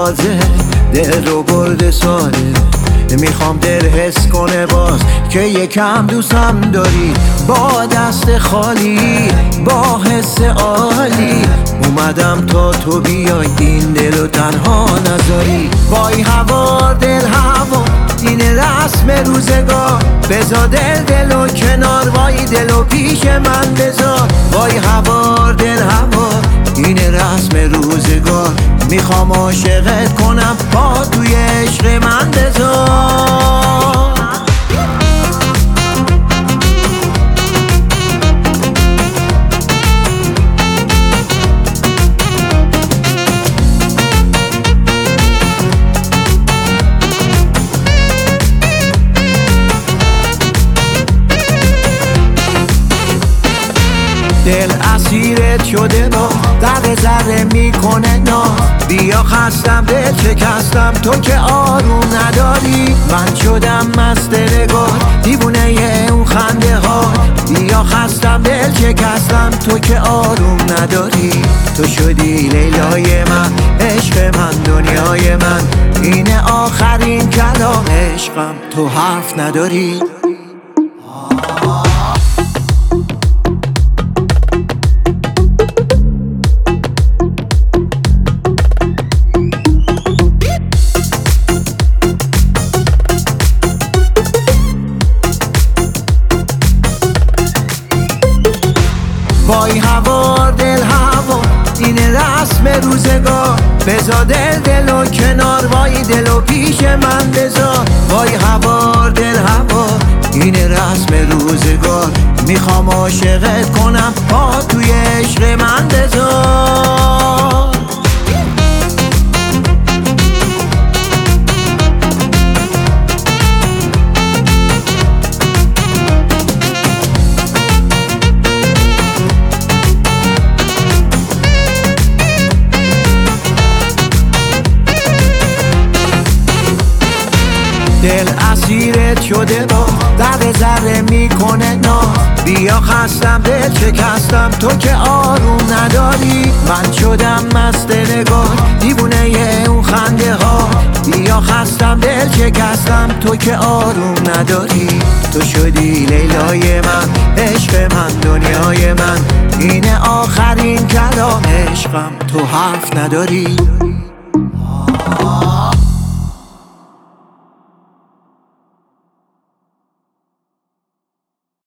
تازه دل رو برده ساده. میخوام دل حس کنه باز که یکم دوستم داری. با دست خالی با حس عالی اومدم تا تو بیای این دل و تنها نذاری. وای هوا دل هوا این رسم روزگار، بذار دل و کنار، وای دل و پیش من بذار. وای هوا دل هوا این رسم روزگار، میخوام عاشقت کنم پا توی عشق من بذار. دل اسیرت شده با ذره ذره میکنه ناز. بیا خستم دل شکستم تو که آروم نداری. من شدم مست نگاه دیوونه اون خنده ها. بیا خستم دل شکستم تو که آروم نداری. تو شدی لیلای من عشق من دنیای من، اینه آخرین کلام عشقم تو حرف نداری. وای هوا دل هوا این رسم روزگار، بذار دل و کنار، وای دل و پیش من بذار. وای هوا دل هوا این رسم روزگار، میخوام عاشقت کنم پا توی عشق من بذار. دل اسیرت شده با ذره ذره میکنه ناز. بیا خستم دل شکستم تو که آروم نداری. من شدم مست نگاه دیوونه اون خنده ها. بیا خستم دل شکستم تو که آروم نداری. تو شدی لیلای من عشق من دنیای من، اینه آخرین کلام عشقم تو حرف نداری.